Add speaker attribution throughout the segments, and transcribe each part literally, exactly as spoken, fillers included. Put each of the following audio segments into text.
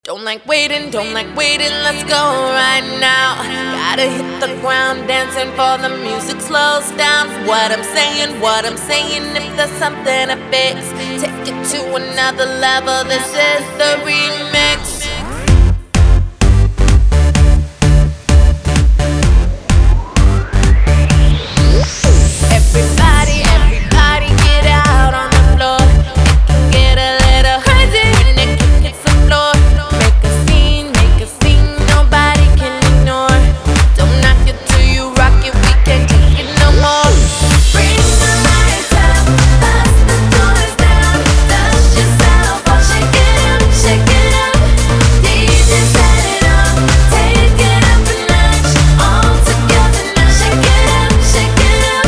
Speaker 1: Don't like waiting, don't like waiting, let's go right now. Gotta hit the ground dancing for the music slows down. What I'm saying, what I'm saying, if there's something to fix, take it to another level, this is the remix. Everybody, everybody get out on the floor. It can get a little crazy when the kick hits the floor. Make a scene, make a scene, nobody can ignore. Don't knock it till you rock it, we can't take it no more. Bring the lights up, bust the doors down, dust yourself off, shake it up, shake it up. D J set it up, take it up a notch, all together now. Shake it up, shake it up.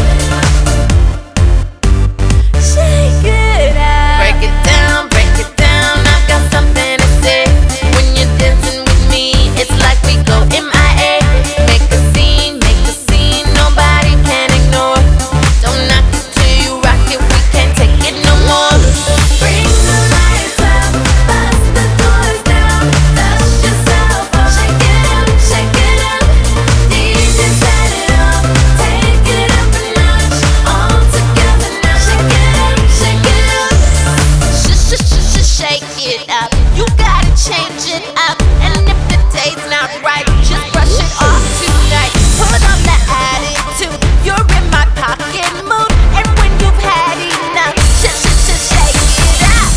Speaker 1: Shake it out. Break it down, break it down. I've got something to say. When you're dancing with me, it's like we go M I A. Make a scene, make a scene, nobody can ignore. Don't knock it till you rock it, we can't take it no more. Bring the lights up, bust the doors down, dust yourself off, shake it up, shake it up. D J set it up, take it up a notch, all together now. Shake it up, shake it up. Sh sh sh sh shake it up. You gotta change it up, and if the day's not right, just brush it off tonight. Put on the attitude, you're in my pocket mood, and when you've had enough, sh sh sh shake it up.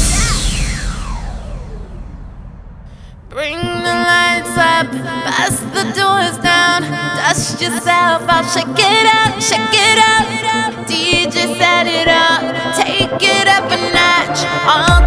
Speaker 1: Bring the lights up, bust the doors down, dust yourself off, shake it up, shake it up. D J set it up, take it up a notch, all